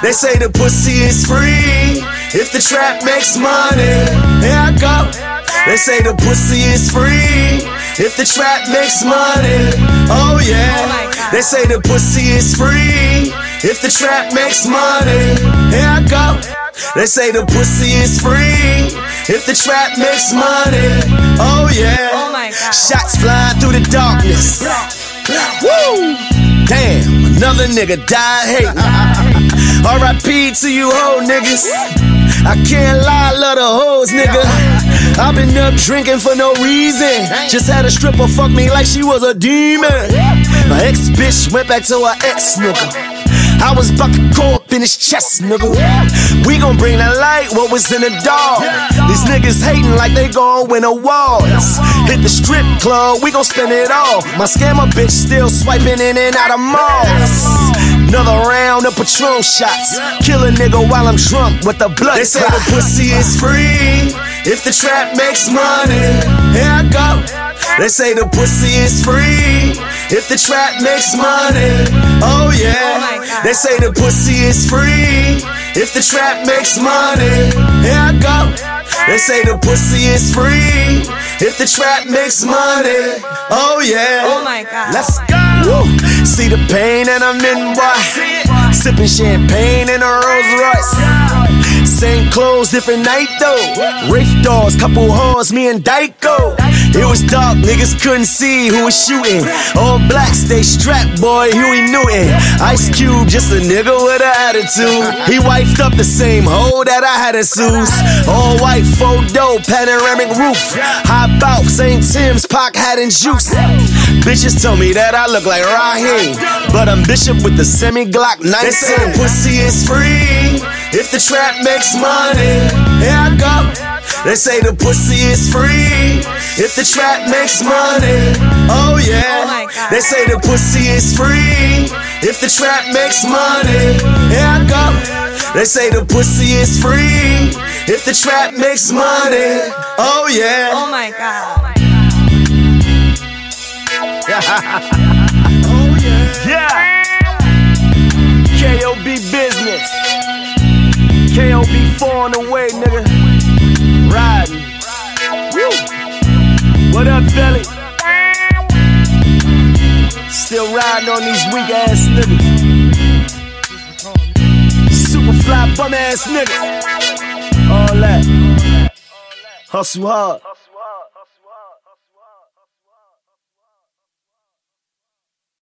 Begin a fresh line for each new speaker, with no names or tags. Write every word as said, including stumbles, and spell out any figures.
They say the pussy is free if the trap makes money. Here I go. They say the pussy is free if the trap makes money. Oh yeah. They say the pussy is free if the trap makes money. Here I go. They say the pussy is free if the trap makes money. Oh yeah.
Oh my God.
Shots flying through the darkness. Woo! Damn, another nigga died hating. R I P to you hoe niggas. I can't lie, love the hoes, nigga. I've been up drinking for no reason. Just had a stripper fuck me like she was a demon. My ex-bitch went back to her ex, nigga. I was about to go up in his chest, nigga. We gon' bring the light, what was in the dark. These niggas hating like they gon' win awards. Hit the strip club, we gon' spend it all. My scammer bitch still swiping in and out of malls. Another round of Patron shots. Kill a nigga while I'm drunk with the blood. They say the pussy is free if the trap makes money. Here I go. They say the pussy is free if the trap makes money. Oh yeah. They say the pussy is free if the trap makes money. Here I go. They say the pussy is free if the trap makes money. Oh yeah.
Oh my God.
Let's go. Woo. See the pain that I'm in, boy. Sipping champagne in a Rolls Royce. Same clothes, different night though. Rafe dolls, couple hoes, me and Dyko. It was dark, niggas couldn't see who was shooting. All black, stay strapped, boy, Huey Newton. Ice Cube, just a nigga with an attitude. He wifed up the same hoe that I had at Sue's. All white, photo, panoramic roof. High bout, Saint Tim's, Pac hat and juice. Bitches tell me that I look like Raheem, but I'm Bishop with the semi-Glock nineteen. They say the pussy is free if the trap makes money. Here I go. They say the pussy is free if the trap makes money. Oh yeah. They say the pussy is free if the trap makes money. Here I go. They say the pussy is free if the trap makes money. Oh yeah.
Oh my God.
Oh yeah. Yeah. K O B business. K O B four on the way, nigga. Riding. Woo. What up, Philly? Still riding on these weak ass niggas. Super fly bum ass niggas. All that. Hustle hard.